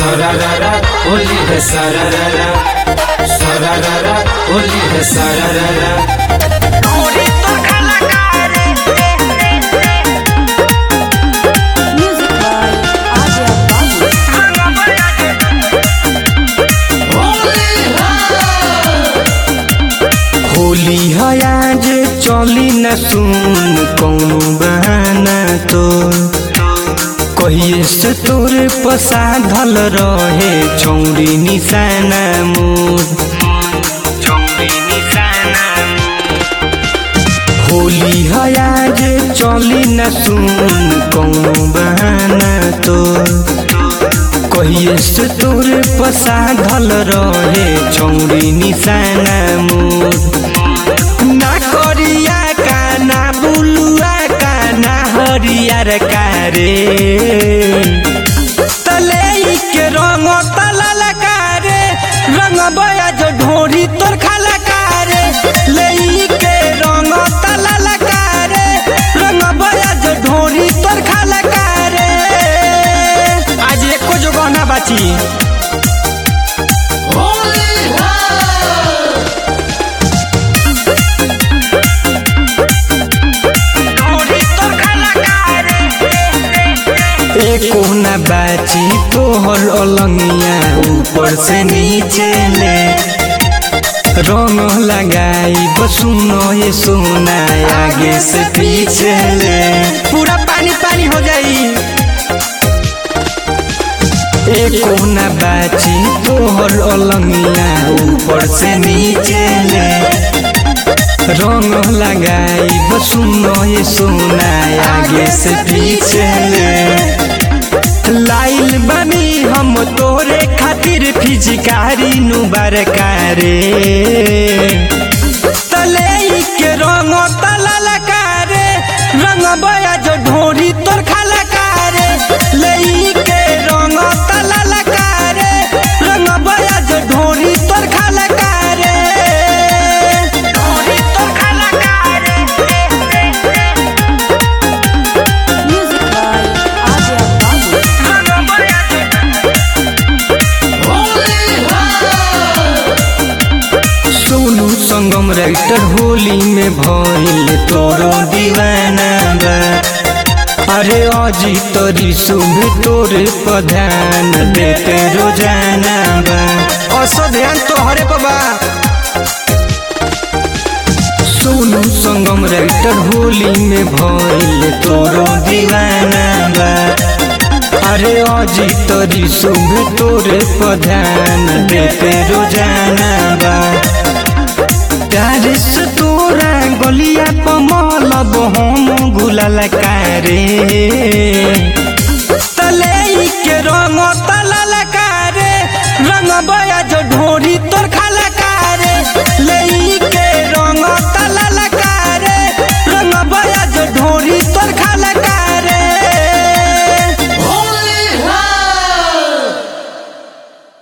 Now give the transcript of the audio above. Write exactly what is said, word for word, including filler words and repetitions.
सरररा होली है सरररा सरररा होली है सरररा होली है आज चली न सुन कौनो बहाना तो कहिए से तोरे पसाधल रहे छौरी निशाना मोर होली है आज चली न सुन कौनो बहाना तो कहिए से तोरे पसाधल रहे छौरी निशाना मोर ना करिया का ना बुलुआ का ना हरियर का रे तले के रंग तलल का रे रंग बया जो ढोरी तोर खाला का रे ले के रंग तलल का रे रंग बया जो ढोरी तोर खाला का रे आज एको जो गहना बाची एको न बाची तोहर अलंगिया ऊपर से नीचे ले रंग लगाई बसुनो ये सोना आगे से पीछे ले पूरा पानी पानी हो जाई एको न बाची तोहर अलंगिया ऊपर से नीचे ले रंग लगाई बसुनो ये सोना आगे से पीछे ले लाइल बनी हम तोरे खातिर फिजिकारी नु बरकारे तले के रंग तलल कारे रंग बया जो ढोरी तोर खाला कारे ले के रंग तलल कारे रंग बया जो ढोरी तोर खाला कारे ढोरी तोर खाला कारे सोनू संगम राइटर होली में भइल तोरो दीवाना बा अरे अजी तोरी शुभ तोरे प्रधान देते रोजाना बा असो ध्यान तोहरे बाबा सोनू संगम राइटर होली में भइल तोरो दीवाना बा अरे अजी तोरी शुभ तोरे प्रधान देते रोजाना बा तारिस तोरा गलिया पमल हम गुलाल कारे तले के रंग